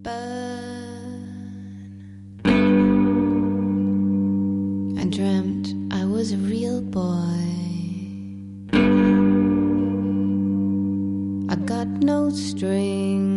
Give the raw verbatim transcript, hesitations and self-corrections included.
I dreamt I was a real boy. I got no strings.